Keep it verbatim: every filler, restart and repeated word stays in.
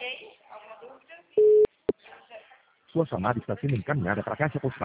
Sua chamada está sendo encaminhada para a caixa postal.